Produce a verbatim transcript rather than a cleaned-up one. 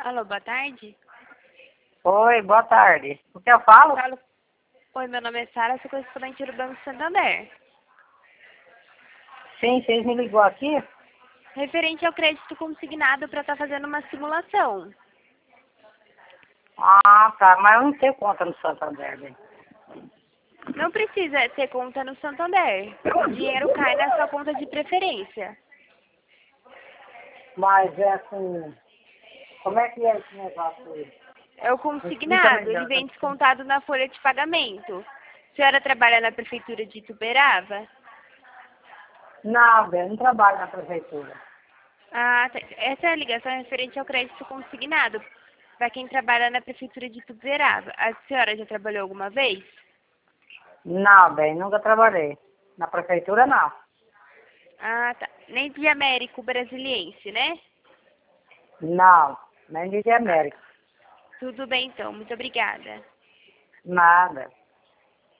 Alô, boa tarde. Oi, boa tarde. O que eu falo? Falo... Oi, meu nome é Sara, sou correspondente do Banco Santander. Sim, vocês me ligou aqui? Referente ao crédito consignado para estar fazendo uma simulação. Ah, tá, mas eu não tenho conta no Santander, bem. Não precisa ter conta no Santander. O dinheiro cai na sua conta de preferência. Mas é assim, como é que é esse negócio aí? É o Me explica consignado, ele melhor. vem descontado na folha de pagamento. A senhora trabalha na prefeitura de Ituberava? Não, bem, eu não trabalho na prefeitura. Ah, tá. Essa é a ligação referente ao crédito consignado para quem trabalha na prefeitura de Ituberava. A senhora já trabalhou alguma vez? Não, bem, nunca trabalhei. Na prefeitura, não. Ah, tá. Nem de Américo Brasiliense, né? Não, nem de Ah, América. tudo bem então, muito obrigada. Nada.